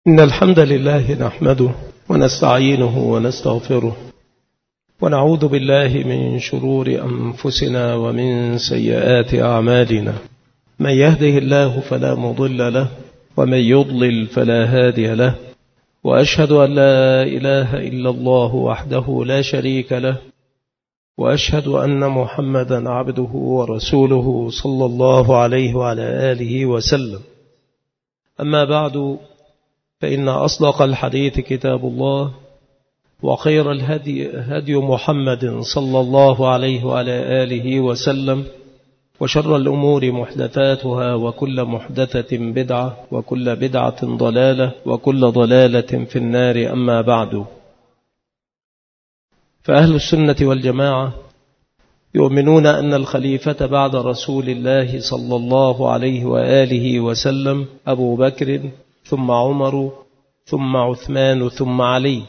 إن الحمد لله نحمده ونستعينه ونستغفره ونعوذ بالله من شرور أنفسنا ومن سيئات أعمالنا. من يهده الله فلا مضل له ومن يضلل فلا هادي له، وأشهد أن لا إله إلا الله وحده لا شريك له، وأشهد أن محمدا عبده ورسوله صلى الله عليه وعلى آله وسلم. أما بعد، فإن أصدق الحديث كتاب الله، وخير الهدي هدي محمد صلى الله عليه وعلى آله وسلم، وشر الأمور محدثاتها، وكل محدثة بدعة، وكل بدعة ضلالة، وكل ضلالة في النار. أما بعد، فأهل السنة والجماعة يؤمنون أن الخليفة بعد رسول الله صلى الله عليه وآله وسلم أبو بكر، ثم عمر، ثم عثمان، ثم علي.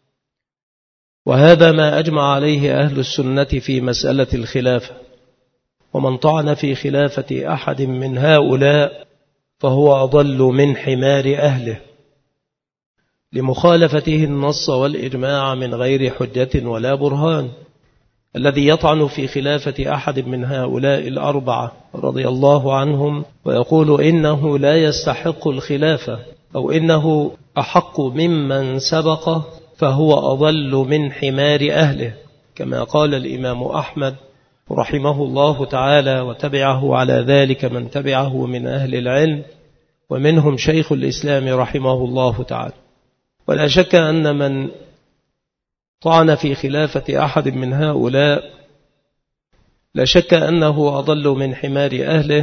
وهذا ما أجمع عليه أهل السنة في مسألة الخلافة، ومن طعن في خلافة أحد من هؤلاء فهو أضل من حمار أهله، لمخالفته النص والإجماع من غير حجة ولا برهان. الذي يطعن في خلافة أحد من هؤلاء الأربعة رضي الله عنهم ويقول إنه لا يستحق الخلافة أو إنه أحق ممن سبقه، فهو أضل من حمار أهله، كما قال الإمام أحمد رحمه الله تعالى، وتبعه على ذلك من تبعه من أهل العلم، ومنهم شيخ الإسلام رحمه الله تعالى. ولا شك أن من طعن في خلافة أحد من هؤلاء لا شك أنه أضل من حمار أهله،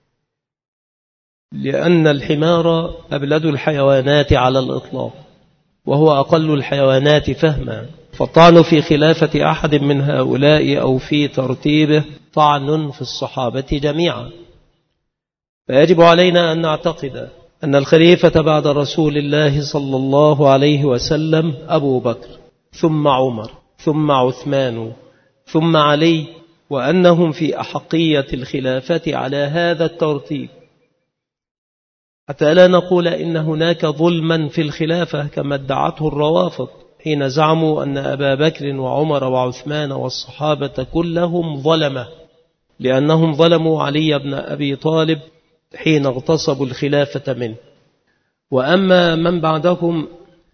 لأن الحمار أبلد الحيوانات على الإطلاق، وهو أقل الحيوانات فهما. فالطعن في خلافة أحد من هؤلاء أو في ترتيبه طعن في الصحابة جميعا. فيجب علينا أن نعتقد أن الخليفة بعد رسول الله صلى الله عليه وسلم أبو بكر، ثم عمر، ثم عثمان، ثم علي، وأنهم في أحقية الخلافة على هذا الترتيب، حتى لا نقول إن هناك ظلما في الخلافة كما ادعته الروافض حين زعموا أن أبا بكر وعمر وعثمان والصحابة كلهم ظلمة، لأنهم ظلموا علي بن أبي طالب حين اغتصبوا الخلافة منه. وأما من بعدهم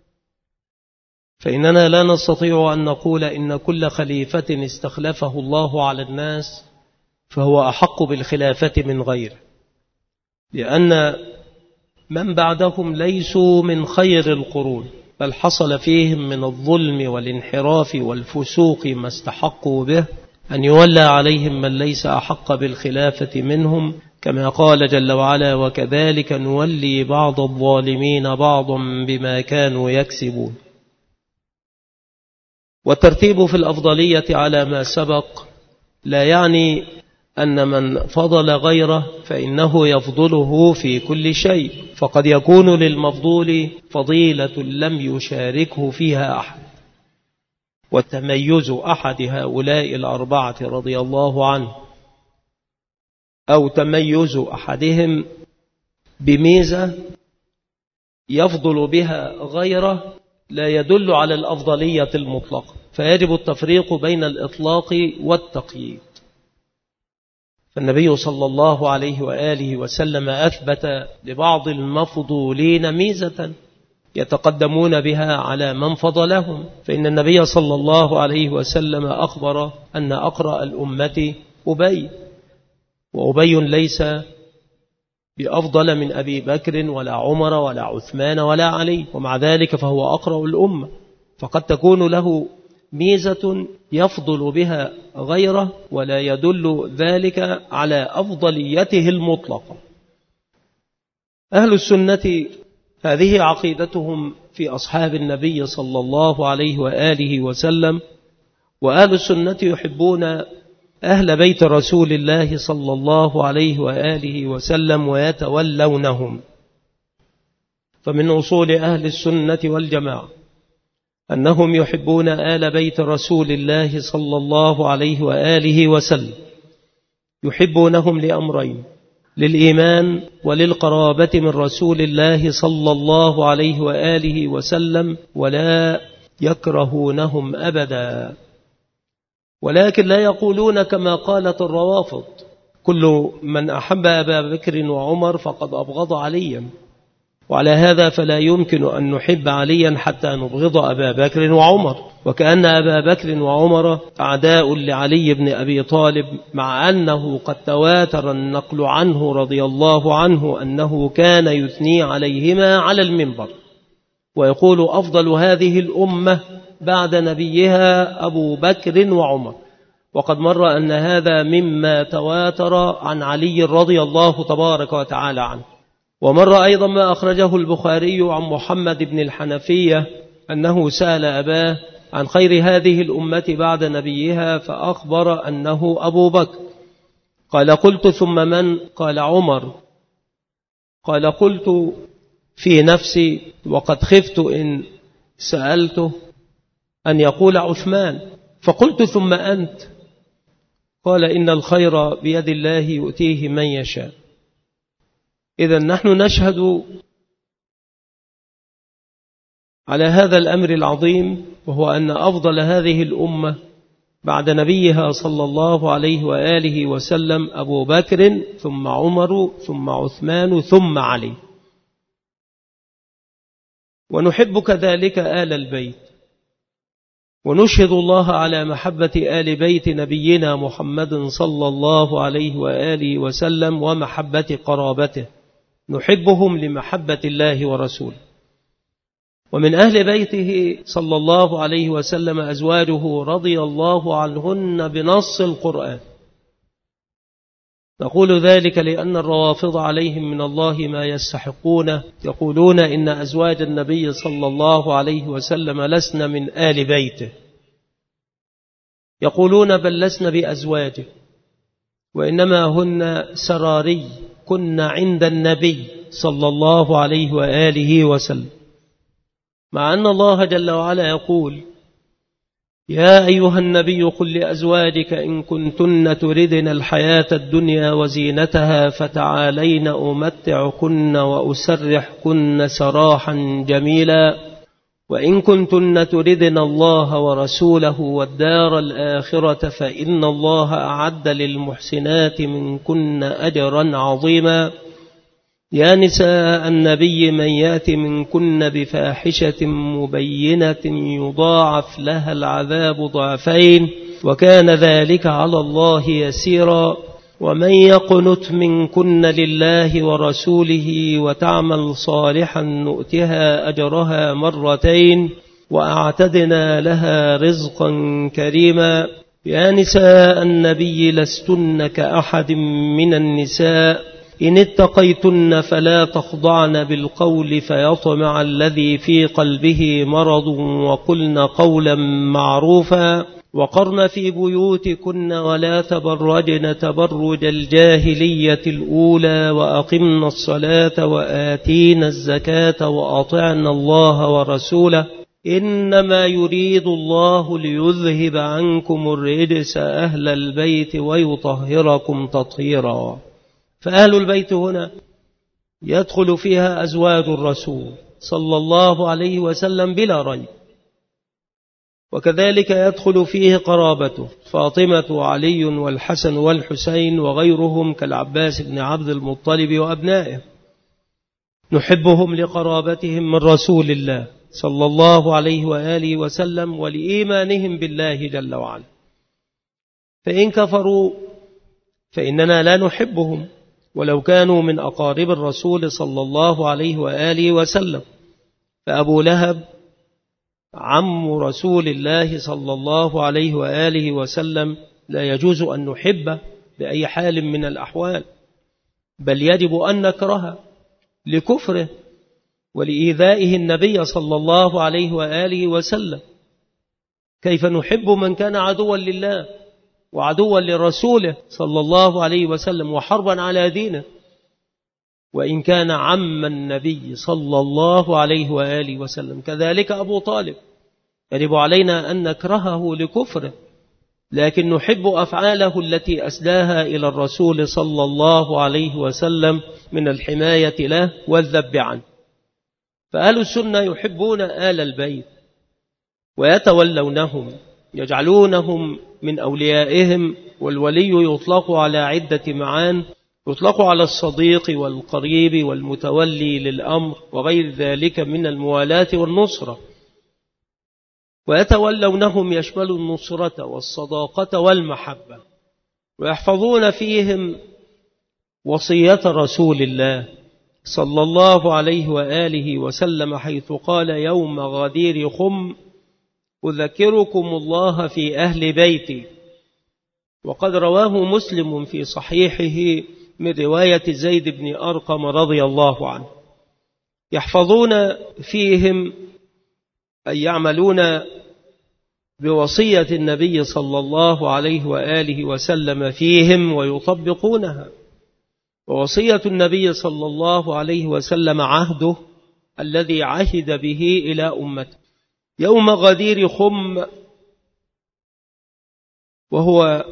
فإننا لا نستطيع أن نقول إن كل خليفة استخلفه الله على الناس فهو أحق بالخلافة من غيره، لأن من بعدهم ليسوا من خير القرون، بل حصل فيهم من الظلم والانحراف والفسوق ما استحقوا به أن يولى عليهم من ليس أحق بالخلافة منهم، كما قال جل وعلا: وكذلك نولي بعض الظالمين بعضا بما كانوا يكسبون. والترتيب في الأفضلية على ما سبق لا يعني أن من فضل غيره فإنه يفضله في كل شيء، فقد يكون للمفضول فضيلة لم يشاركه فيها أحد. والتميز أحد هؤلاء الأربعة رضي الله عنه أو تميز أحدهم بميزة يفضل بها غيره لا يدل على الأفضلية المطلقة، فيجب التفريق بين الإطلاق والتقييد. فالنبي صلى الله عليه وآله وسلم أثبت لبعض المفضولين ميزة يتقدمون بها على من فضلهم، فإن النبي صلى الله عليه وسلم أخبر أن أقرأ الأمة أبي، وأبي ليس بأفضل من أبي بكر ولا عمر ولا عثمان ولا علي، ومع ذلك فهو أقرأ الأمة، فقد تكون له ميزة يفضل بها غيره ولا يدل ذلك على أفضليته المطلقة. أهل السنة هذه عقيدتهم في أصحاب النبي صلى الله عليه وآله وسلم، وأهل السنة يحبون أهل بيت رسول الله صلى الله عليه وآله وسلم ويتولونهم. فمن أصول أهل السنة والجماعة أنهم يحبون آل بيت رسول الله صلى الله عليه وآله وسلم، يحبونهم لأمرين: للإيمان وللقرابة من رسول الله صلى الله عليه وآله وسلم، ولا يكرهونهم أبدا، ولكن لا يقولون كما قالت الروافض: كل من أحب أبا بكر وعمر فقد أبغض عليا، وعلى هذا فلا يمكن أن نحب عليا حتى نبغض أبا بكر وعمر، وكأن أبا بكر وعمر أعداء لعلي بن أبي طالب، مع أنه قد تواتر النقل عنه رضي الله عنه أنه كان يثني عليهما على المنبر ويقول: أفضل هذه الأمة بعد نبيها أبو بكر وعمر. وقد مر أن هذا مما تواتر عن علي رضي الله تبارك وتعالى عنه. ومر أيضا ما أخرجه البخاري عن محمد بن الحنفية أنه سأل أباه عن خير هذه الأمة بعد نبيها فأخبر أنه أبو بكر. قال: قلت: ثم من؟ قال: عمر. قال: قلت في نفسي وقد خفت إن سألته أن يقول عثمان، فقلت: ثم أنت؟ قال: إن الخير بيد الله يؤتيه من يشاء. إذن نحن نشهد على هذا الأمر العظيم، وهو أن أفضل هذه الأمة بعد نبيها صلى الله عليه وآله وسلم أبو بكر، ثم عمر، ثم عثمان، ثم علي. ونحب كذلك آل البيت، ونشهد الله على محبة آل بيت نبينا محمد صلى الله عليه وآله وسلم ومحبة قرابته، نحبهم لمحبة الله ورسوله. ومن أهل بيته صلى الله عليه وسلم أزواجه رضي الله عنهن بنص القرآن. نقول ذلك لأن الروافض عليهم من الله ما يستحقون، يقولون إن أزواج النبي صلى الله عليه وسلم لسن من آل بيته، يقولون بل لسن بأزواجه، وإنما هن سراري كن عند النبي صلى الله عليه وآله وسلم، مع أن الله جل وعلا يقول: يا أيها النبي قل لأزواجك إن كنتن تردن الحياة الدنيا وزينتها فتعالين أمتعكن وأسرحكن سراحا جميلا، وإن كنتن تردن الله ورسوله والدار الآخرة فإن الله أعد للمحسنات منكن أجرا عظيما. يا نساء النبي من يأت منكن بفاحشة مبينة يضاعف لها العذاب ضعفين وكان ذلك على الله يسيرا. ومن يقنت منكن لله ورسوله وتعمل صالحا نؤتها أجرها مرتين وأعتدنا لها رزقا كريما. يا نساء النبي لستن كأحد من النساء إن اتقيتن فلا تخضعن بالقول فيطمع الذي في قلبه مرض وقلن قولا معروفا وقرن في بيوتكن ولا تبرجن تبرج الجاهلية الأولى وأقمن الصلاة وآتين الزكاة وأطعن الله ورسوله إنما يريد الله ليذهب عنكم الرجس أهل البيت ويطهركم تطهيرا. فأهل البيت هنا يدخل فيها أزواج الرسول صلى الله عليه وسلم بلا ريب، وكذلك يدخل فيه قرابته فاطمة وعلي والحسن والحسين وغيرهم كالعباس بن عبد المطلب وأبنائه، نحبهم لقرابتهم من رسول الله صلى الله عليه وآله وسلم ولإيمانهم بالله جل وعلا. فإن كفروا فإننا لا نحبهم ولو كانوا من أقارب الرسول صلى الله عليه وآله وسلم. فأبو لهب عم رسول الله صلى الله عليه وآله وسلم لا يجوز أن نحبه بأي حال من الأحوال، بل يجب أن نكرهه لكفره ولإيذائه النبي صلى الله عليه وآله وسلم. كيف نحب من كان عدوا لله وعدوا لرسوله صلى الله عليه وسلم وحربا على دينه، وإن كان عم النبي صلى الله عليه وآله وسلم. كذلك أبو طالب يجب علينا أن نكرهه لكفره لكن نحب أفعاله التي أسداها إلى الرسول صلى الله عليه وسلم من الحماية له والذب عنه. فأهل السنة يحبون آل البيت ويتولونهم، يجعلونهم من أوليائهم. والولي يطلق على عدة معان، يطلق على الصديق والقريب والمتولي للأمر وغير ذلك من الموالاة والنصرة. ويتولونهم يشمل النصرة والصداقة والمحبة، ويحفظون فيهم وصية رسول الله صلى الله عليه وآله وسلم حيث قال: يوم غدير خم أذكركم الله في أهل بيتي. وقد رواه مسلم في صحيحه من رواية زيد بن أرقم رضي الله عنه. يحفظون فيهم أي يعملون بوصية النبي صلى الله عليه وآله وسلم فيهم ويطبقونها. ووصية النبي صلى الله عليه وسلم عهده الذي عهد به إلى أمته. يوم غدير خم وهو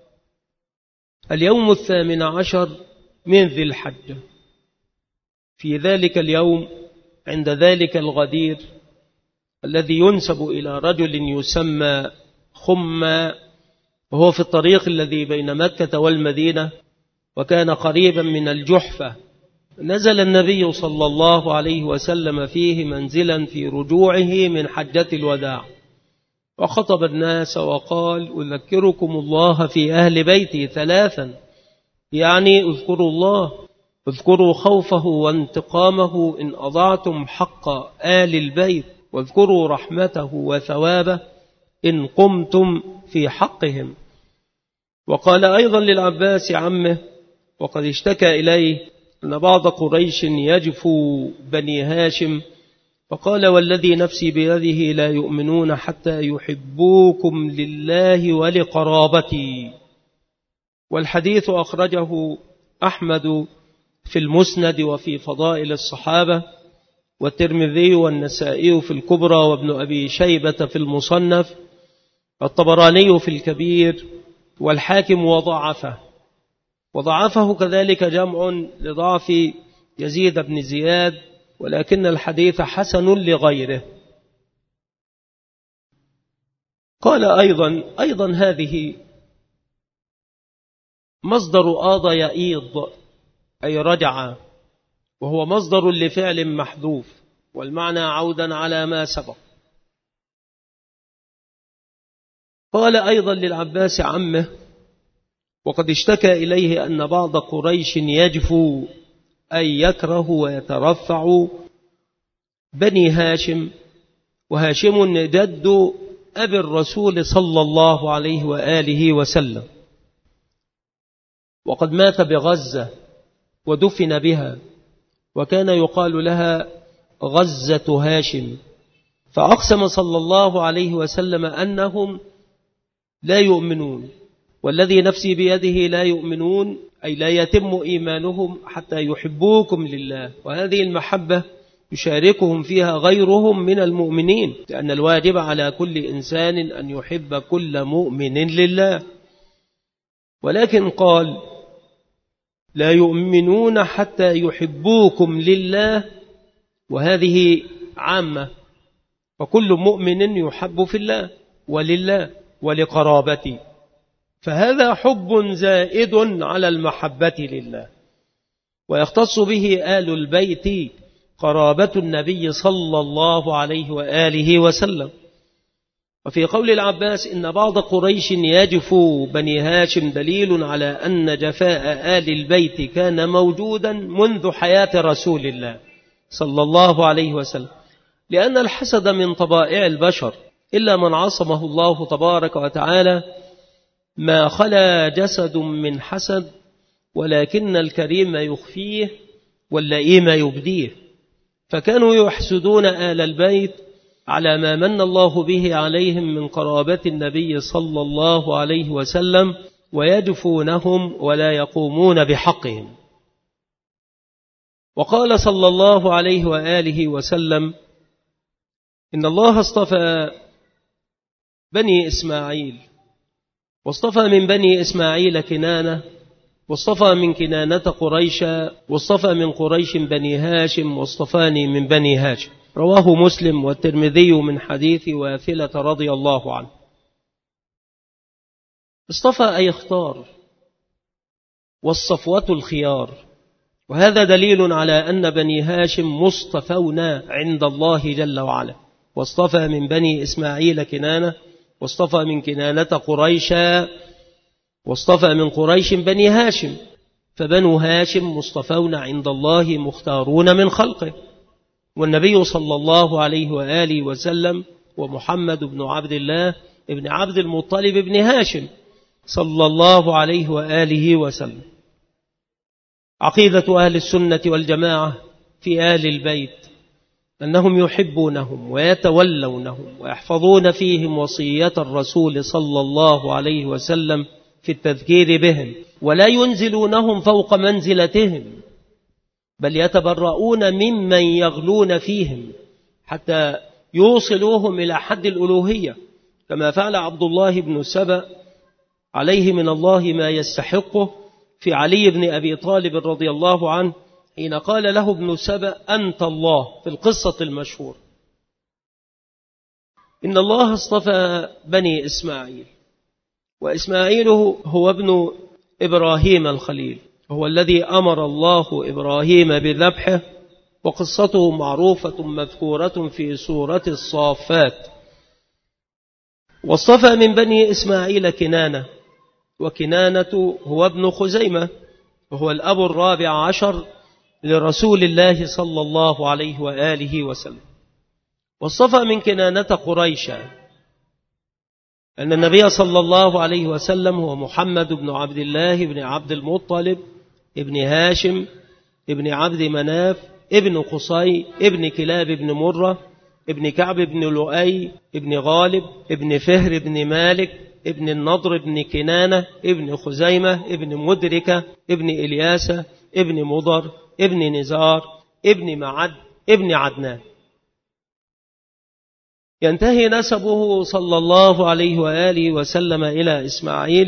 اليوم 18 من ذي الحجة. في ذلك اليوم عند ذلك الغدير الذي ينسب إلى رجل يسمى خمّا، وهو في الطريق الذي بين مكة والمدينة، وكان قريبا من الجحفة، نزل النبي صلى الله عليه وسلم فيه منزلا في رجوعه من حجة الوداع، وخطب الناس وقال: أذكركم الله في أهل بيتي ثلاثا، يعني اذكروا الله، اذكروا خوفه وانتقامه إن أضعتم حق آل البيت، واذكروا رحمته وثوابه إن قمتم في حقهم. وقال أيضا للعباس عمه، وقد اشتكى إليه أن بعض قريش يجفو بني هاشم، فقال: والذي نفسي بيده لا يؤمنون حتى يحبوكم لله ولقرابتي. والحديث أخرجه أحمد في المسند وفي فضائل الصحابة، والترمذي والنسائي في الكبرى، وابن أبي شيبة في المصنف، والطبراني في الكبير، والحاكم وضعفه كذلك جمع لضعف يزيد بن زياد، ولكن الحديث حسن لغيره. قال أيضا هذه مصدر آض يئيض أي رجع، وهو مصدر لفعل محذوف، والمعنى عودا على ما سبق. قال أيضا للعباس عمه، وقد اشتكى إليه أن بعض قريش يجفو أي يكره ويترفع بني هاشم، وهاشم جد أبي الرسول صلى الله عليه وآله وسلم، وقد مات بغزة ودفن بها، وكان يقال لها غزة هاشم. فأقسم صلى الله عليه وسلم أنهم لا يؤمنون، والذي نفسي بيده لا يؤمنون أي لا يتم إيمانهم حتى يحبوكم لله. وهذه المحبة يشاركهم فيها غيرهم من المؤمنين، لأن الواجب على كل إنسان أن يحب كل مؤمن لله. ولكن قال: لا يؤمنون حتى يحبوكم لله، وهذه عامة، فكل مؤمن يحب في الله ولله ولقرابته، فهذا حب زائد على المحبة لله. ويختص به آل البيت قرابة النبي صلى الله عليه وآله وسلم. وفي قول العباس إن بعض قريش يجفو بني هاشم دليل على أن جفاء آل البيت كان موجودا منذ حياة رسول الله صلى الله عليه وسلم، لأن الحسد من طبائع البشر، إلا من عصمه الله تبارك وتعالى ما خلا جسد من حسد، ولكن الكريم يخفيه واللئيم يبديه. فكانوا يحسدون آل البيت على ما من الله به عليهم من قرابة النبي صلى الله عليه وسلم، ويجفونهم ولا يقومون بحقهم. وقال صلى الله عليه وآله وسلم: إن الله اصطفى بني إسماعيل واصطفى من بني إسماعيل كنانة، واصطفى من كنانة قريشا، واصطفى من قريش بني هاشم، واصطفاني من بني هاشم. رواه مسلم والترمذي من حديث واثلة رضي الله عنه. اصطفى أي اختار، والصفوة الخيار، وهذا دليل على أن بني هاشم مصطفون عند الله جل وعلا. واصطفى من بني إسماعيل كنانة، واصطفى من كنانة قريشا، واصطفى من قريش بني هاشم، فبنو هاشم مصطفون عند الله مختارون من خلقه. والنبي صلى الله عليه وآله وسلم ومحمد بن عبد الله ابن عبد المطلب ابن هاشم صلى الله عليه وآله وسلم. عقيدة أهل السنة والجماعة في آل البيت أنهم يحبونهم ويتولونهم ويحفظون فيهم وصية الرسول صلى الله عليه وسلم في التذكير بهم، ولا ينزلونهم فوق منزلتهم، بل يتبرؤون ممن يغلون فيهم حتى يوصلوهم إلى حد الألوهية، كما فعل عبد الله بن سبأ عليه من الله ما يستحقه في علي بن أبي طالب رضي الله عنه حين قال له ابن سبأ أنت الله في القصة المشهورة. إن الله اصطفى بني إسماعيل، وإسماعيل هو ابن إبراهيم الخليل، هو الذي أمر الله إبراهيم بذبحه، وقصته معروفة مذكورة في سورة الصافات. واصطفى من بني إسماعيل كنانة، وكنانة هو ابن خزيمة، وهو الأب الرابع عشر لرسول الله صلى الله عليه وآله وسلم. واصطفى من كنانة قريشا، أن النبي صلى الله عليه وسلم هو محمد بن عبد الله بن عبد المطلب ابن هاشم ابن عبد مناف ابن قصي ابن كلاب ابن مرة ابن كعب ابن لؤي ابن غالب ابن فهر ابن مالك ابن النضر ابن كنانة ابن خزيمة ابن مدركة ابن إلياسة ابن مضر ابن نزار ابن معد ابن عدنان. ينتهي نسبه صلى الله عليه وآله وسلم إلى إسماعيل.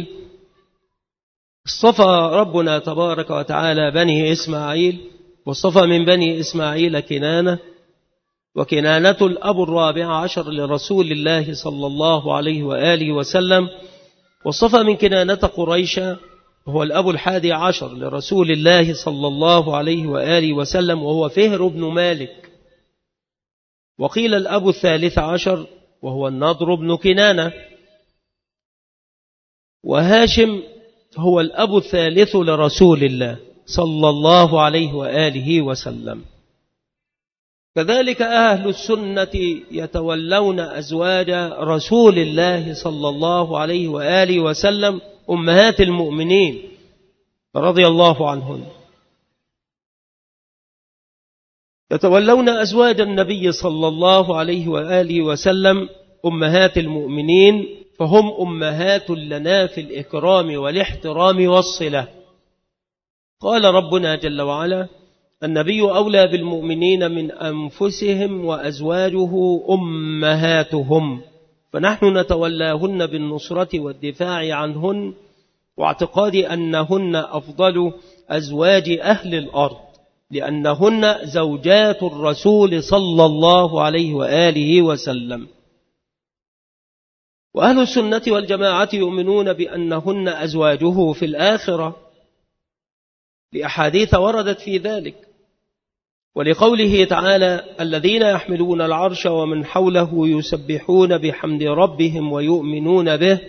اصطفى ربنا تبارك وتعالى بني إسماعيل، واصطفى من بني إسماعيل كنانة، وكنانة الأب الرابع عشر لرسول الله صلى الله عليه وآله وسلم. واصطفى من كنانة قريشا، وهو الأب الحادي عشر لرسول الله صلى الله عليه وآله وسلم، وهو فهر بن مالك. وقيل الأب الثالث عشر وهو النضر بن كنانة. وهاشم هو الأب الثالث لرسول الله صلى الله عليه وآله وسلم. كذلك أهل السنة يتولون أزواج رسول الله صلى الله عليه وآله وسلم أمهات المؤمنين رضي الله عنهن. يتولون أزواج النبي صلى الله عليه وآله وسلم أمهات المؤمنين، فهم أمهات لنا في الإكرام والاحترام والصلة. قال ربنا جل وعلا: النبي أولى بالمؤمنين من أنفسهم وأزواجه أمهاتهم، فنحن نتولاهن بالنصرة والدفاع عنهن، واعتقاد أنهن أفضل أزواج أهل الأرض، لأنهن زوجات الرسول صلى الله عليه وآله وسلم. وأهل السنة والجماعة يؤمنون بأنهن أزواجه في الآخرة، لأحاديث وردت في ذلك، ولقوله تعالى: الذين يحملون العرش ومن حوله يسبحون بحمد ربهم ويؤمنون به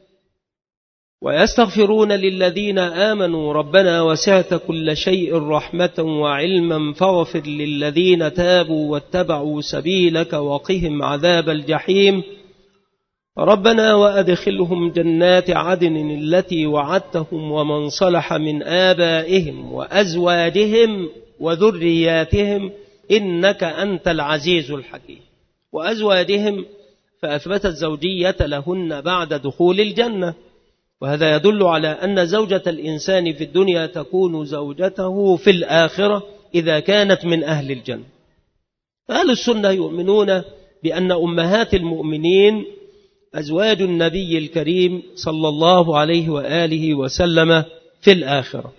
ويستغفرون للذين آمنوا ربنا وسعت كل شيء رحمة وعلما فاغفر للذين تابوا واتبعوا سبيلك وقهم عذاب الجحيم ربنا وأدخلهم جنات عدن التي وعدتهم ومن صلح من آبائهم وأزواجهم وذرياتهم إنك أنت العزيز الحكيم. وأزواجهم فأثبت الزوجية لهن بعد دخول الجنة، وهذا يدل على أن زوجة الإنسان في الدنيا تكون زوجته في الآخرة إذا كانت من أهل الجنة. أهل السنة يؤمنون بأن أمهات المؤمنين أزواج النبي الكريم صلى الله عليه وآله وسلم في الآخرة.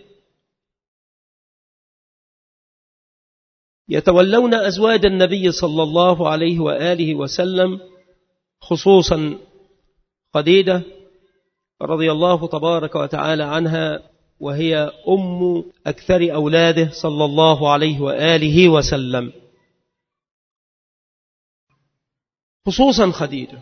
يتولون أزواج النبي صلى الله عليه وآله وسلم خصوصا خديجة رضي الله تبارك وتعالى عنها، وهي أم أكثر أولاده صلى الله عليه وآله وسلم. خصوصا خديجة،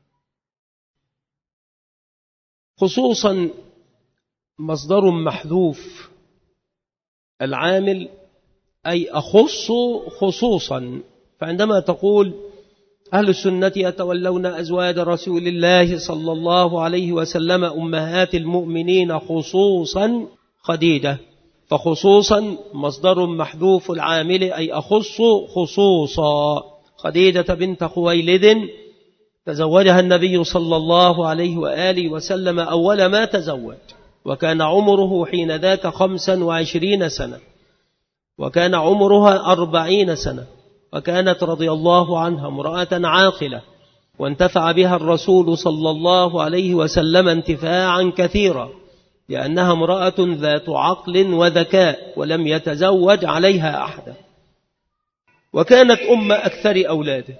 خصوصا مصدر محذوف، العامل أي أخص خصوصا. فعندما تقول أهل السنة يتولون أزواج رسول الله صلى الله عليه وسلم أمهات المؤمنين خصوصا خديجة، فخصوصا مصدر محذوف العامل أي أخص خصوصا. خديجة بنت خويلد تزوجها النبي صلى الله عليه وآله وسلم أول ما تزوج، وكان عمره حين ذاك 25 سنة، وكان عمرها 40 سنة، وكانت رضي الله عنها امرأة عاقلة، وانتفع بها الرسول صلى الله عليه وسلم انتفاعا كثيرا، لأنها امرأة ذات عقل وذكاء ولم يتزوج عليها أحدا، وكانت أم أكثر أولاده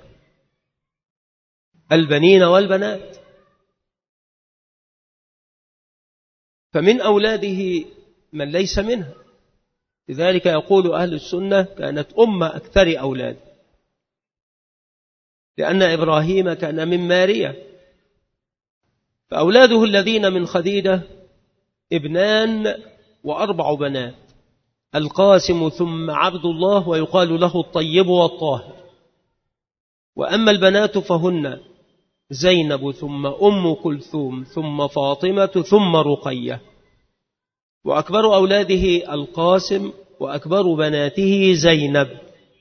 البنين والبنات. فمن أولاده من ليس منها، لذلك يقول أهل السنة كانت أم أكثر أولاده، لأن إبراهيم كان من ماريا، فأولاده الذين من خديجة 2 و4 بنات، القاسم ثم عبد الله، ويقال له الطيب والطاهر. وأما البنات فهن زينب ثم أم كلثوم ثم فاطمة ثم رقية. وأكبر أولاده القاسم، وأكبر بناته زينب،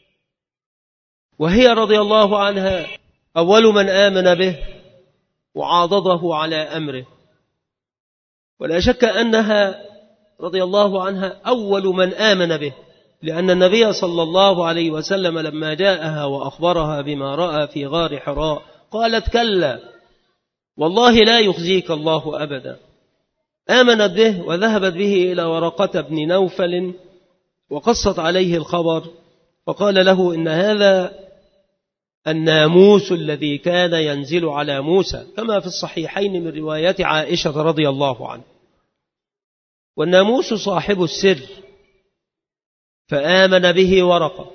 وهي رضي الله عنها أول من آمن به وعاضده على أمره، ولا شك أنها رضي الله عنها أول من آمن به، لأن النبي صلى الله عليه وسلم لما جاءها وأخبرها بما رأى في غار حراء قالت كلا والله لا يخزيك الله أبدا. آمنت به وذهبت به إلى ورقة بن نوفل وقصت عليه الخبر، فقال له إن هذا الناموس الذي كان ينزل على موسى، كما في الصحيحين من رواية عائشة رضي الله عنها، والناموس صاحب السر، فآمن به ورقة.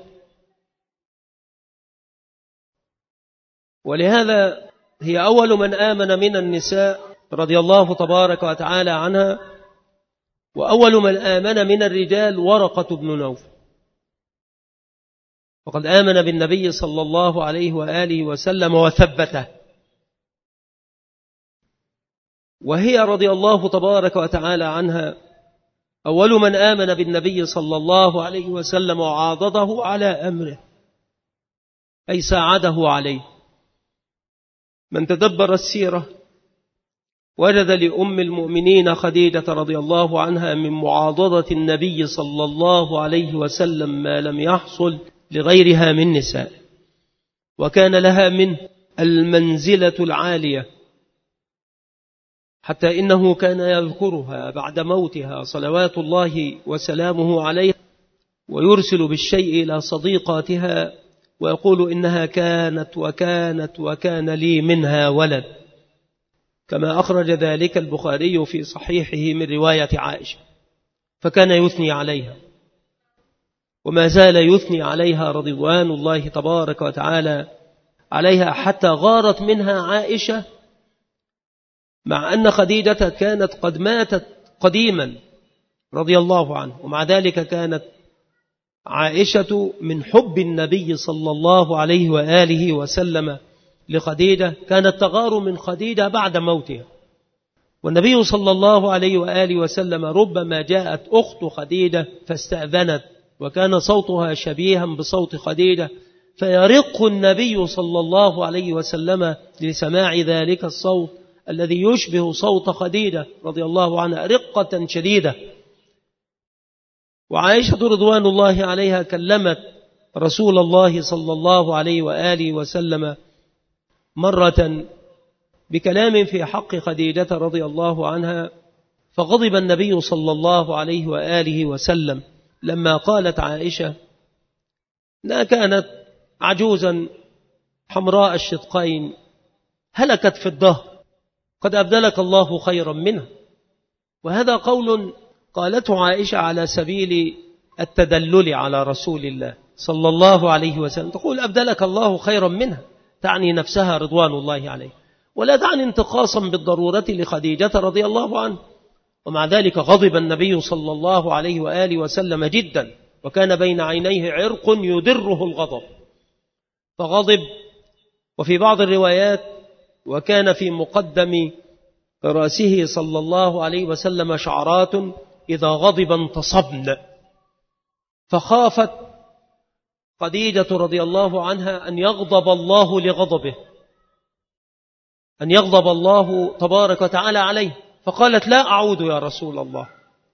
ولهذا هي أول من آمن من النساء رضي الله تبارك وتعالى عنها، وأول من آمن من الرجال ورقة بن نوفل، وقد آمن بالنبي صلى الله عليه وآله وسلم وثبته. وهي رضي الله تبارك وتعالى عنها أول من آمن بالنبي صلى الله عليه وسلم وعاضده على أمره، أي ساعده عليه. من تدبر السيرة وجد لأم المؤمنين خديجة رضي الله عنها من معاضدة النبي صلى الله عليه وسلم ما لم يحصل لغيرها من نساء، وكان لها من المنزلة العالية، حتى إنه كان يذكرها بعد موتها صلوات الله وسلامه عليها، ويرسل بالشيء إلى صديقاتها ويقول إنها كانت وكانت وكان لي منها ولد، كما أخرج ذلك البخاري في صحيحه من رواية عائشة. فكان يثني عليها وما زال يثني عليها رضوان الله تبارك وتعالى عليها، حتى غارت منها عائشة، مع أن خديجة كانت قد ماتت قديما رضي الله عنه، ومع ذلك كانت عائشة من حب النبي صلى الله عليه وآله وسلم لخديجة كانت تغار من خديجة بعد موتها. والنبي صلى الله عليه وآله وسلم ربما جاءت أخت خديجة فاستأذنت، وكان صوتها شبيها بصوت خديجة، فيرق النبي صلى الله عليه وسلم لسماع ذلك الصوت الذي يشبه صوت خديجة رضي الله عنها رقة شديدة. وعائشة رضوان الله عليها كلمت رسول الله صلى الله عليه وآله وسلم مرة بكلام في حق خديجة رضي الله عنها، فغضب النبي صلى الله عليه وآله وسلم لما قالت عائشة أنها كانت عجوزا حمراء الشدقين هلكت في الدهر قد أبدلك الله خيرا منها. وهذا قول قالته عائشة على سبيل التدلل على رسول الله صلى الله عليه وسلم، تقول أبدلك الله خيرا منها، تعني نفسها رضوان الله عليه، ولا تعني انتقاصا بالضرورة لخديجة رضي الله عنه. ومع ذلك غضب النبي صلى الله عليه وآله وسلم جدا، وكان بين عينيه عرق يدره الغضب فغضب. وفي بعض الروايات وكان في مقدم رأسه صلى الله عليه وسلم شعرات إذا غضب انتصبن، فخافت خديجة رضي الله عنها أن يغضب الله لغضبه، أن يغضب الله تبارك وتعالى عليه، فقالت لا أعود يا رسول الله.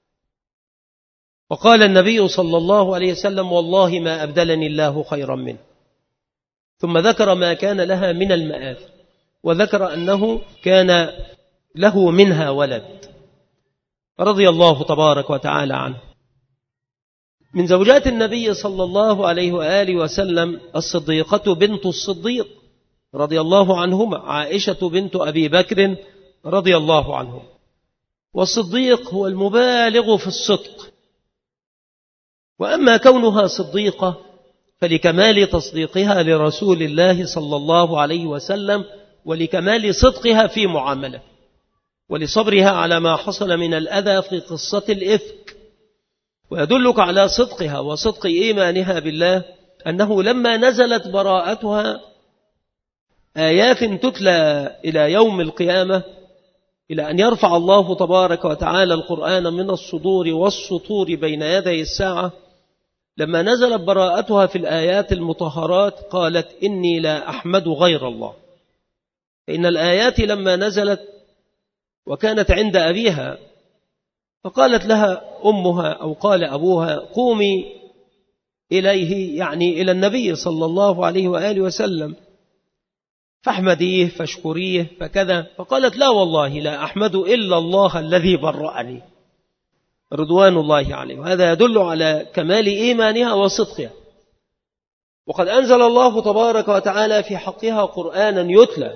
وقال النبي صلى الله عليه وسلم والله ما أبدلني الله خيرا منه. ثم ذكر ما كان لها من المآثر، وذكر أنه كان له منها ولد رضي الله تبارك وتعالى عنه. من زوجات النبي صلى الله عليه وآله وسلم الصديقة بنت الصديق رضي الله عنهما، عائشة بنت أبي بكر رضي الله عنهم. والصديق هو المبالغ في الصدق، وأما كونها صديقة فلكمال تصديقها لرسول الله صلى الله عليه وسلم، ولكمال صدقها في معاملة، ولصبرها على ما حصل من الأذى في قصة الإفك. ويدلك على صدقها وصدق إيمانها بالله أنه لما نزلت براءتها آيات تتلى إلى يوم القيامة، إلى أن يرفع الله تبارك وتعالى القرآن من الصدور والسطور بين يدي الساعة، لما نزلت براءتها في الآيات المطهرات قالت إني لا أحمد غير الله. فإن الآيات لما نزلت وكانت عند أبيها فقالت لها أمها أو قال أبوها قومي إليه، يعني إلى النبي صلى الله عليه وآله وسلم، فاحمديه فاشكريه فكذا. فقالت لا والله لا أحمد إلا الله الذي برأني رضوان الله عليه. وهذا يدل على كمال إيمانها وصدقها. وقد أنزل الله تبارك وتعالى في حقها قرآنا يتلى،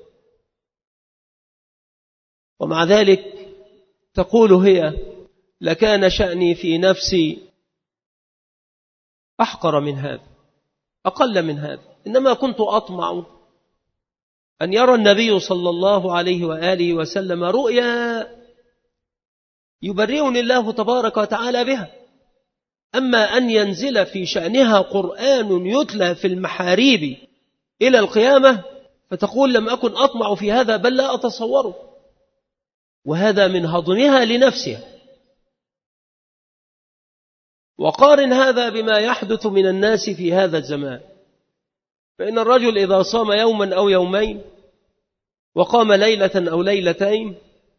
ومع ذلك تقول هي لكان شأني في نفسي أحقر من هذا، أقل من هذا، إنما كنت أطمع أن يرى النبي صلى الله عليه وآله وسلم رؤيا يبرئني الله تبارك وتعالى بها. أما أن ينزل في شأنها قرآن يتلى في المحاريب إلى القيامة فتقول لم أكن أطمع في هذا بل لا أتصوره. وهذا من هضمها لنفسها. وقارن هذا بما يحدث من الناس في هذا الزمان، فإن الرجل إذا صام يوما أو يومين وقام ليلة أو ليلتين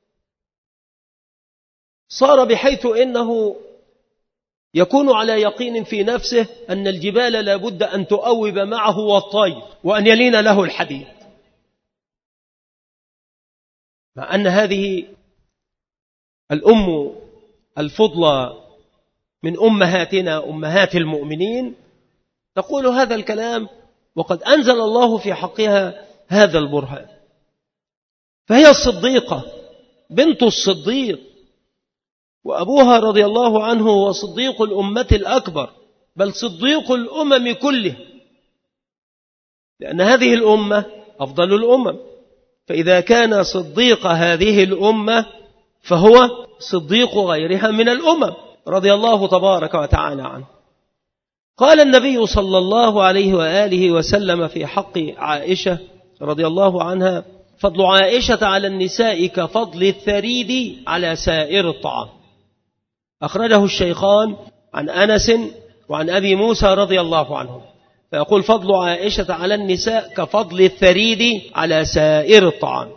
صار بحيث إنه يكون على يقين في نفسه أن الجبال لابد أن تؤوب معه والطير وأن يلين له الحديد، مع أن هذه الأم الفضلى من أمهاتنا أمهات المؤمنين تقول هذا الكلام، وقد أنزل الله في حقها هذا البرهان. فهي الصديقة بنت الصديق، وأبوها رضي الله عنه هو صديق الأمة الأكبر، بل صديق الأمم كله، لأن هذه الأمة أفضل الأمم، فإذا كان صديق هذه الأمة فهو صديق غيرها من الأمم رضي الله تبارك وتعالى عنه. قال النبي صلى الله عليه وآله وسلم في حق عائشة رضي الله عنها فضل عائشة على النساء كفضل الثريد على سائر الطعام. أخرجه الشيخان عن أنس وعن أبي موسى رضي الله عنه، فيقول فضل عائشة على النساء كفضل الثريد على سائر الطعام.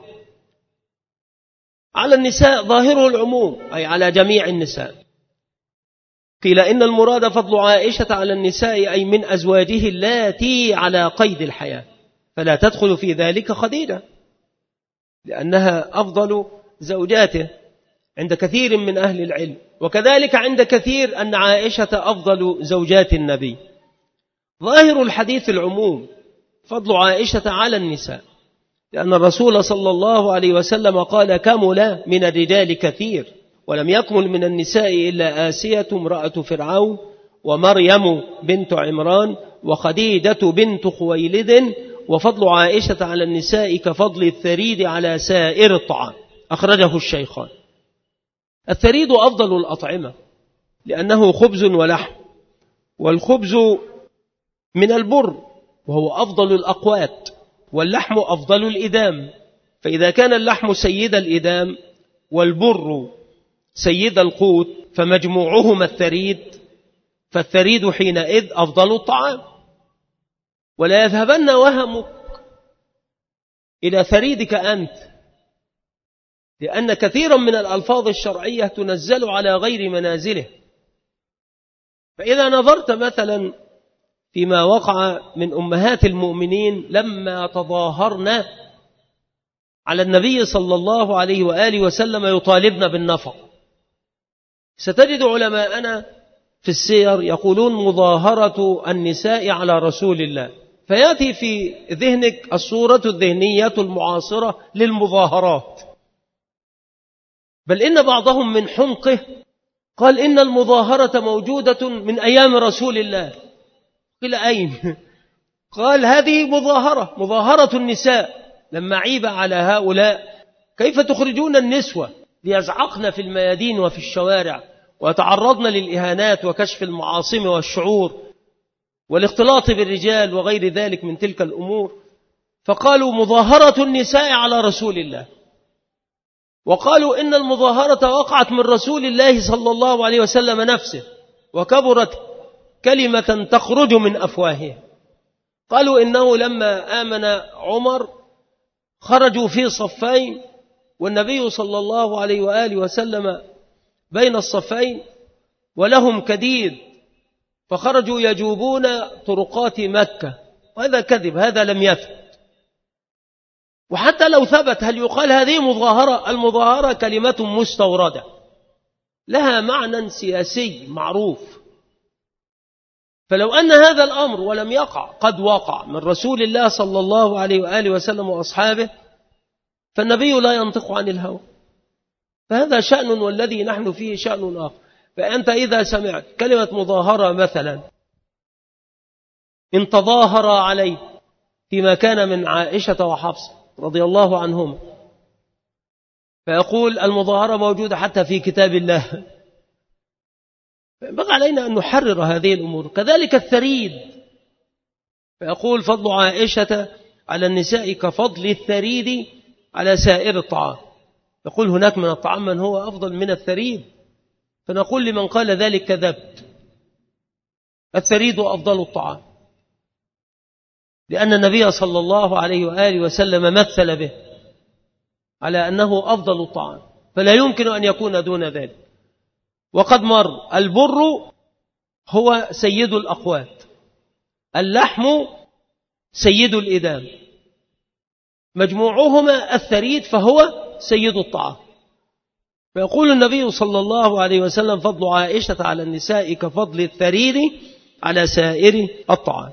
على النساء ظاهره العموم، أي على جميع النساء. قيل إن المراد فضل عائشة على النساء أي من أزواجه اللاتي على قيد الحياة، فلا تدخل في ذلك خديجة، لأنها أفضل زوجاته عند كثير من أهل العلم، وكذلك عند كثير أن عائشة أفضل زوجات النبي. ظاهر الحديث العموم، فضل عائشة على النساء، لأن الرسول صلى الله عليه وسلم قال: كمل من الرجال كثير ولم يكمل من النساء إلا آسية امرأة فرعون ومريم بنت عمران وخديجة بنت خويلد، وفضل عائشة على النساء كفضل الثريد على سائر الطعام. أخرجه الشيخان. الثريد أفضل الأطعمة لأنه خبز ولحم، والخبز من البر وهو أفضل الأقوات، واللحم أفضل الإدام، فإذا كان اللحم سيد الإدام والبر سيد القوت فمجموعهما الثريد، فالثريد حينئذ أفضل الطعام. ولا يذهبن وهمك إلى ثريدك أنت، لأن كثيرا من الألفاظ الشرعية تنزل على غير منازله. فإذا نظرت مثلا فيما وقع من أمهات المؤمنين لما تظاهرن على النبي صلى الله عليه وآله وسلم يطالبن بالنفق، ستجد علماءنا في السير يقولون مظاهرة النساء على رسول الله، فيأتي في ذهنك الصورة الذهنية المعاصرة للمظاهرات، بل إن بعضهم من حمقه قال إن المظاهرة موجودة من أيام رسول الله. قيل أين؟ قال هذه مظاهرة النساء، لما عيب على هؤلاء كيف تخرجون النسوة ليزعقن في الميادين وفي الشوارع ويتعرضن للإهانات وكشف المعاصم والشعور والاختلاط بالرجال وغير ذلك من تلك الأمور، فقالوا مظاهرة النساء على رسول الله، وقالوا إن المظاهرة وقعت من رسول الله صلى الله عليه وسلم نفسه وكبرت كلمة تخرج من أفواههم. قالوا إنه لما آمن عمر خرجوا في صفين والنبي صلى الله عليه وآله وسلم بين الصفين ولهم كديد، فخرجوا يجوبون طرقات مكة، وهذا كذب، هذا لم يثبت. وحتى لو ثبت هل يقال هذه مظاهرة؟ المظاهرة كلمة مستوردة لها معنى سياسي معروف، فلو أن هذا الأمر ولم يقع قد وقع من رسول الله صلى الله عليه وآله وسلم وأصحابه، فالنبي لا ينطق عن الهوى، فهذا شأن والذي نحن فيه شأن آخر. فأنت إذا سمعت كلمة مظاهرة مثلا إن تظاهر عليه فيما كان من عائشة وحفصة رضي الله عنهما، فيقول المظاهرة موجودة حتى في كتاب الله، فينبغي علينا أن نحرر هذه الأمور. كذلك الثريد، فيقول فضل عائشة على النساء كفضل الثريد على سائر الطعام، يقول هناك من الطعام من هو أفضل من الثريد، فنقول لمن قال ذلك كذبت، الثريد أفضل الطعام، لأن النبي صلى الله عليه وآله وسلم مثل به على أنه أفضل الطعام، فلا يمكن أن يكون دون ذلك. وقد مر البر هو سيد الأقوات، اللحم سيد الإدام، مجموعهما الثريد فهو سيد الطعام. فيقول النبي صلى الله عليه وسلم فضل عائشة على النساء كفضل الثريد على سائر الطعام.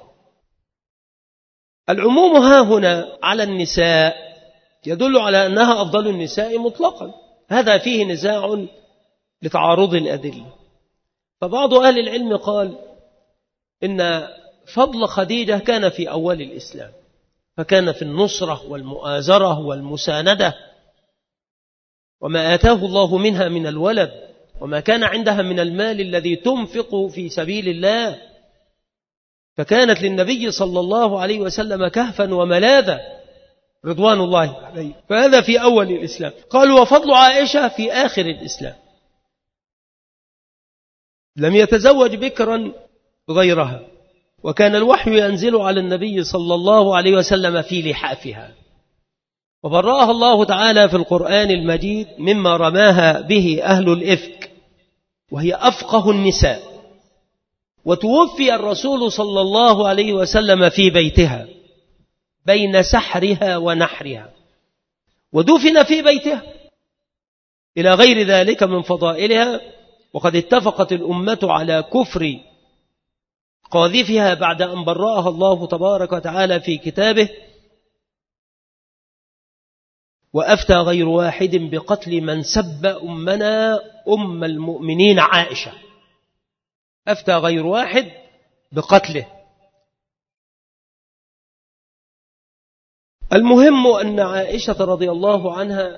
العموم ها هنا على النساء يدل على أنها أفضل النساء مطلقا، هذا فيه نزاع لتعارض الأدلة. فبعض أهل العلم قال إن فضل خديجة كان في أول الإسلام، فكان في النصرة والمؤازرة والمساندة، وما آتاه الله منها من الولد وما كان عندها من المال الذي تنفق في سبيل الله، فكانت للنبي صلى الله عليه وسلم كهفا وملاذا رضوان الله عليه، فهذا في أول الإسلام. قالوا وفضل عائشة في آخر الإسلام، لم يتزوج بكرا غيرها، وكان الوحي ينزل على النبي صلى الله عليه وسلم في لحافها، وبرأها الله تعالى في القرآن المجيد مما رماها به أهل الإفك، وهي أفقه النساء، وتوفي الرسول صلى الله عليه وسلم في بيتها بين سحرها ونحرها، ودفن في بيتها إلى غير ذلك من فضائلها. وقد اتفقت الأمة على كفر قاذفها بعد أن برأها الله تبارك وتعالى في كتابه: وأفتى غير واحد بقتل من سب أمنا أم المؤمنين عائشة. أفتى غير واحد بقتله. المهم أن عائشة رضي الله عنها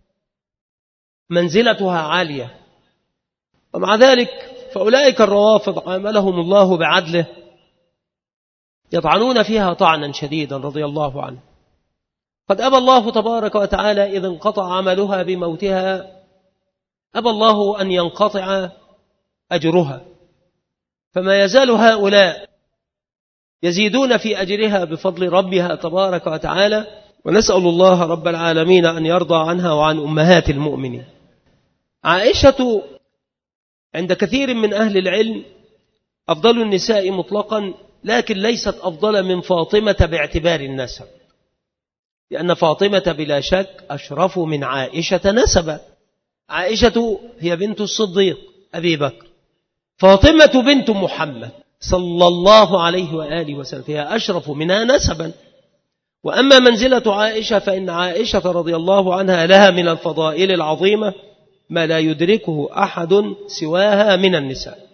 منزلتها عالية، ومع ذلك فأولئك الروافض عاملهم الله بعدله، يطعنون فيها طعنا شديدا رضي الله عنه. قد أبى الله تبارك وتعالى إذ انقطع عملها بموتها، أبى الله أن ينقطع أجرها، فما يزال هؤلاء يزيدون في أجرها بفضل ربها تبارك وتعالى. ونسأل الله رب العالمين أن يرضى عنها وعن أمهات المؤمنين. عائشة عند كثير من أهل العلم أفضل النساء مطلقا، لكن ليست أفضل من فاطمة باعتبار النسب، لأن فاطمة بلا شك أشرف من عائشة نسبا. عائشة هي بنت الصديق أبي بكر، فاطمة بنت محمد صلى الله عليه وآله وسلم، فهي أشرف منها نسبا. وأما منزلة عائشة فإن عائشة رضي الله عنها لها من الفضائل العظيمة ما لا يدركه أحد سواها من النساء،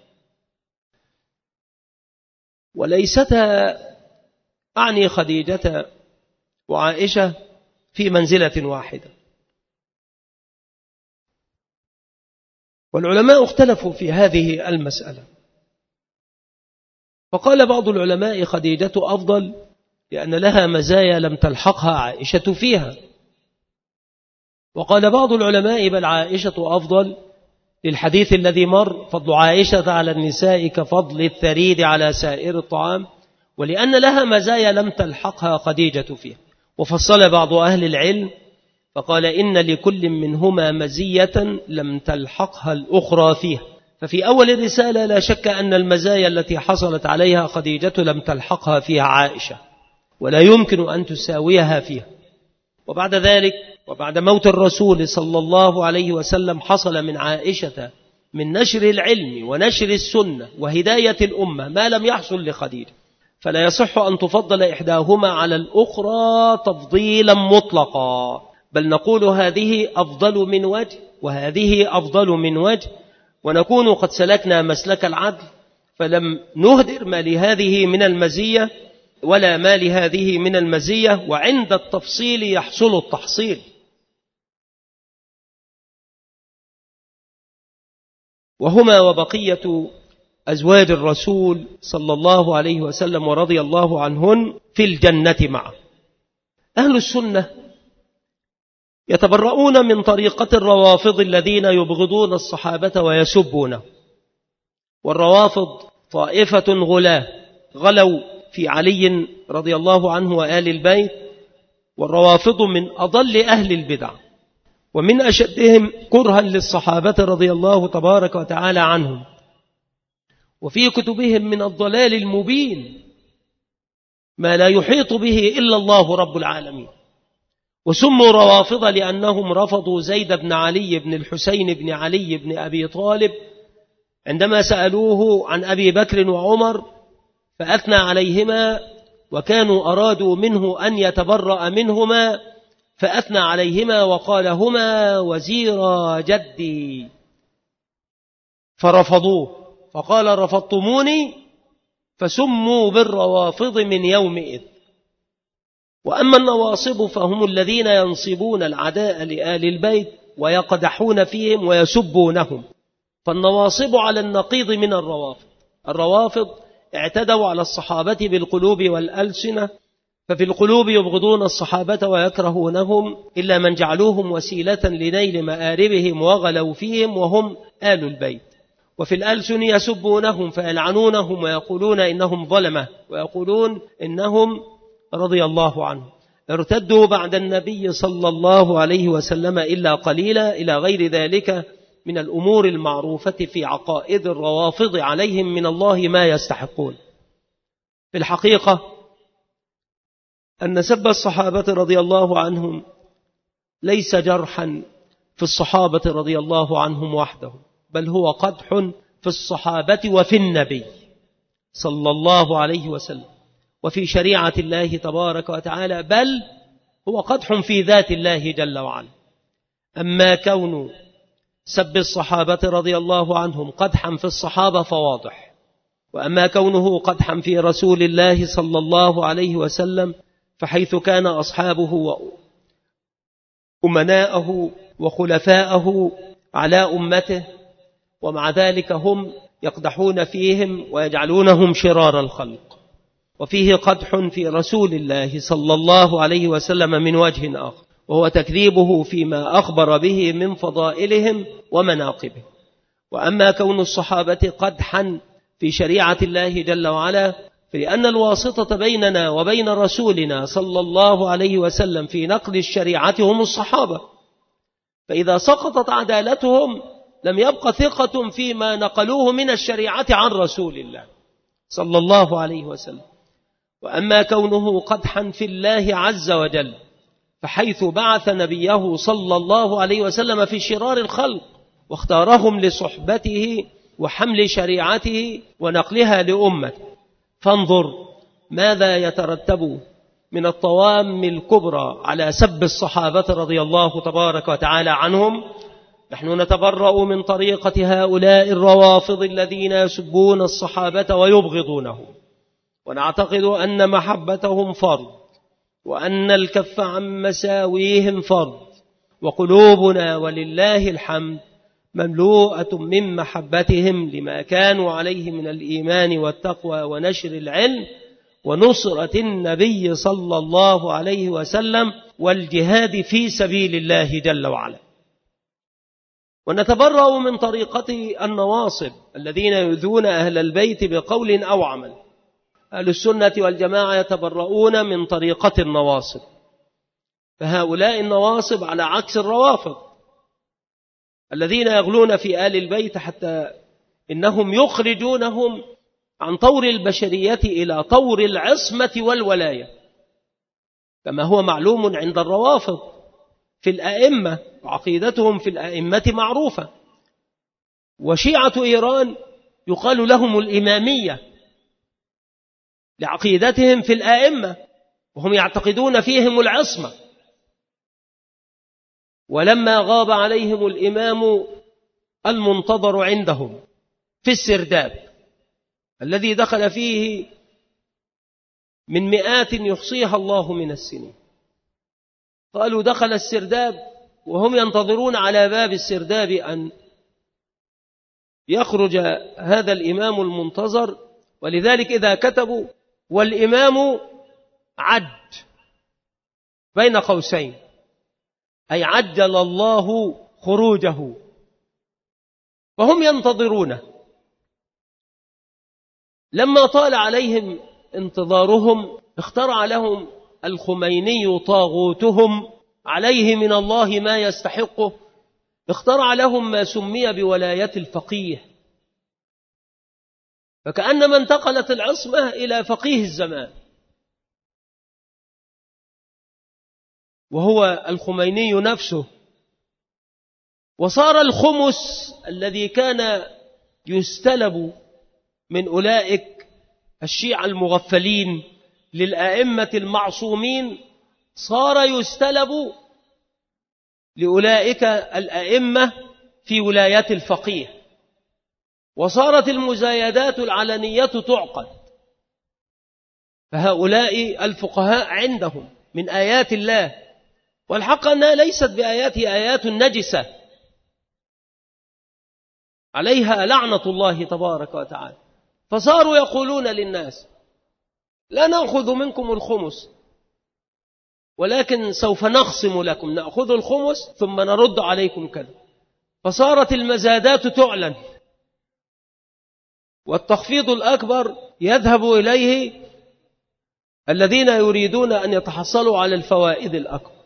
وليستا أعني خديجة وعائشة في منزلة واحدة. والعلماء اختلفوا في هذه المسألة، فقال بعض العلماء خديجة أفضل لأن لها مزايا لم تلحقها عائشة فيها، وقال بعض العلماء بل عائشة أفضل للحديث الذي مر: فضل عائشة على النساء كفضل الثريد على سائر الطعام، ولأن لها مزايا لم تلحقها خديجة فيها. وفصل بعض أهل العلم فقال: إن لكل منهما مزية لم تلحقها الأخرى فيها. ففي أول الرسالة لا شك أن المزايا التي حصلت عليها خديجة لم تلحقها فيها عائشة، ولا يمكن أن تساويها فيها. وبعد ذلك وبعد موت الرسول صلى الله عليه وسلم حصل من عائشة من نشر العلم ونشر السنة وهداية الأمة ما لم يحصل لخديجة، فلا يصح أن تفضل إحداهما على الأخرى تفضيلا مطلقا، بل نقول هذه أفضل من وجه وهذه أفضل من وجه، ونكون قد سلكنا مسلك العدل، فلم نهدر ما لهذه من المزية ولا ما لهذه من المزية، وعند التفصيل يحصل التحصيل. وهما وبقية أزواج الرسول صلى الله عليه وسلم ورضي الله عنهن في الجنة معه. أهل السنة يتبرؤون من طريقة الروافض الذين يبغضون الصحابة ويسبونه. والروافض طائفة غلوا في علي رضي الله عنه وآل البيت، والروافض من أضل أهل البدع ومن أشدهم كرها للصحابة رضي الله تبارك وتعالى عنهم، وفي كتبهم من الضلال المبين ما لا يحيط به إلا الله رب العالمين. وسموا روافض لأنهم رفضوا زيد بن علي بن الحسين بن علي بن أبي طالب عندما سألوه عن أبي بكر وعمر فأثنى عليهما، وكانوا أرادوا منه أن يتبرأ منهما فأثنى عليهما وقال: هما وزيرا جدي، فرفضوه، فقال: رفضتموني فسموا بالروافض من يومئذ. وأما النواصب فهم الذين ينصبون العداء لآل البيت ويقدحون فيهم ويسبونهم، فالنواصب على النقيض من الروافض. الروافض اعتدوا على الصحابة بالقلوب والألسنة، ففي القلوب يبغضون الصحابة ويكرهونهم إلا من جعلوهم وسيلة لنيل مآربهم وغلوا فيهم وهم آل البيت، وفي الألسن يسبونهم فيلعنونهم ويقولون إنهم ظلمة ويقولون إنهم رضي الله عنه ارتدوا بعد النبي صلى الله عليه وسلم إلا قليلا، إلى غير ذلك من الأمور المعروفة في عقائد الروافض عليهم من الله ما يستحقون. في الحقيقة أن سب الصحابة رضي الله عنهم ليس جرحا في الصحابة رضي الله عنهم وحدهم، بل هو قدح في الصحابة وفي النبي صلى الله عليه وسلم وفي شريعة الله تبارك وتعالى، بل هو قدح في ذات الله جل وعلا. أما كون سب الصحابة رضي الله عنهم قدحا في الصحابة فواضح، وأما كونه قدحا في رسول الله صلى الله عليه وسلم فحيث كان أصحابه وأمناءه وخلفاءه على أمته، ومع ذلك هم يقدحون فيهم ويجعلونهم شرار الخلق. وفيه قدح في رسول الله صلى الله عليه وسلم من وجه آخر، وهو تكذيبه فيما أخبر به من فضائلهم ومناقبه. وأما كون الصحابة قدحا في شريعة الله جل وعلا فلأن الواسطة بيننا وبين رسولنا صلى الله عليه وسلم في نقل الشريعة هم الصحابة، فإذا سقطت عدالتهم لم يبق ثقة فيما نقلوه من الشريعة عن رسول الله صلى الله عليه وسلم. وأما كونه قدحا في الله عز وجل فحيث بعث نبيه صلى الله عليه وسلم في شرار الخلق واختارهم لصحبته وحمل شريعته ونقلها لأمته، فانظر ماذا يترتب من الطوام الكبرى على سب الصحابة رضي الله تبارك وتعالى عنهم. نحن نتبرأ من طريقة هؤلاء الروافض الذين يسبون الصحابة ويبغضونهم، ونعتقد أن محبتهم فرض، وأن الكف عن مساويهم فرض، وقلوبنا ولله الحمد مملوءة من محبتهم لما كانوا عليه من الإيمان والتقوى ونشر العلم ونصرة النبي صلى الله عليه وسلم والجهاد في سبيل الله جل وعلا. ونتبرأ من طريقة النواصب الذين يؤذون أهل البيت بقول أو عمل. أهل السنة والجماعة يتبرؤون من طريقة النواصب، فهؤلاء النواصب على عكس الروافض الذين يغلون في آل البيت حتى إنهم يخرجونهم عن طور البشرية إلى طور العصمة والولاية، كما هو معلوم عند الروافض في الأئمة، وعقيدتهم في الأئمة معروفة. وشيعة إيران يقال لهم الإمامية لعقيدتهم في الأئمة، وهم يعتقدون فيهم العصمة. ولما غاب عليهم الإمام المنتظر عندهم في السرداب الذي دخل فيه من مئات يحصيها الله من السنين، قالوا دخل السرداب وهم ينتظرون على باب السرداب أن يخرج هذا الإمام المنتظر، ولذلك إذا كتبوا والإمام عد بين قوسين أي عجل الله خروجه، وهم ينتظرونه. لما طال عليهم انتظارهم اخترع لهم الخميني طاغوتهم عليه من الله ما يستحقه، اخترع لهم ما سمي بولاية الفقيه، فكأنما انتقلت العصمة إلى فقيه الزمان، وهو الخميني نفسه. وصار الخمس الذي كان يستلب من أولئك الشيعة المغفلين للأئمة المعصومين صار يستلب لأولئك الأئمة في ولاية الفقيه، وصارت المزايدات العلنية تعقد. فهؤلاء الفقهاء عندهم من آيات الله، والحق أنها ليست آيات نجسة عليها لعنة الله تبارك وتعالى، فصاروا يقولون للناس لا نأخذ منكم الخمس ولكن سوف نقسم لكم، نأخذ الخمس ثم نرد عليكم كذا. فصارت المزادات تعلن، والتخفيض الأكبر يذهب إليه الذين يريدون أن يتحصلوا على الفوائد الأكبر.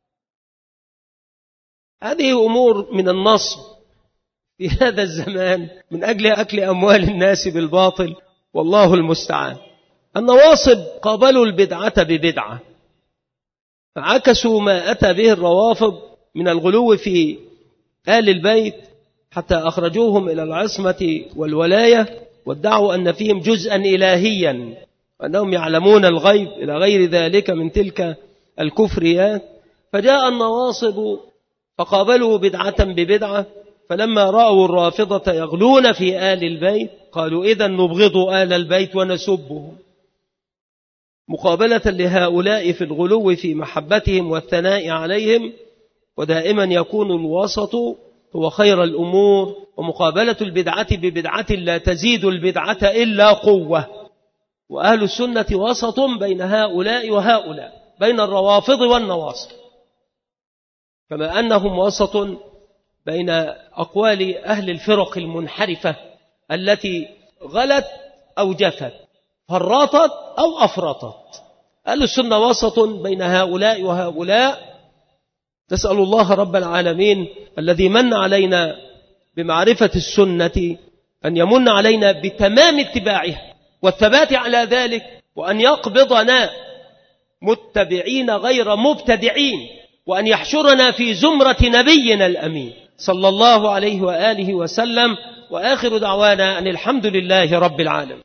هذه أمور من النصب في هذا الزمان من أجل أكل أموال الناس بالباطل، والله المستعان. النواصب قابلوا البدعة ببدعة، فعكسوا ما أتى به الروافض من الغلو في آل البيت حتى أخرجوهم إلى العصمة والولاية، وادعوا أن فيهم جزءا إلهيا وأنهم يعلمون الغيب إلى غير ذلك من تلك الكفريات. فجاء النواصب فقابلوا بدعة ببدعة، فلما رأوا الرافضة يغلون في آل البيت قالوا إذن نبغض آل البيت ونسبهم، مقابلة لهؤلاء في الغلو في محبتهم والثناء عليهم. ودائما يكون الوسط هو خير الأمور، ومقابلة البدعة ببدعة لا تزيد البدعة إلا قوة. وأهل السنة وسط بين هؤلاء وهؤلاء، بين الروافض والنواصب، كما أنهم وسط بين أقوال أهل الفرق المنحرفة التي غلت أو جفت، فرطت أو أفرطت. أهل السنة وسط بين هؤلاء وهؤلاء. نسأل الله رب العالمين الذي من علينا بمعرفة السنة أن يمن علينا بتمام اتباعها والثبات على ذلك، وأن يقبضنا متبعين غير مبتدعين، وأن يحشرنا في زمرة نبينا الأمين صلى الله عليه وآله وسلم. وآخر دعوانا أن الحمد لله رب العالمين.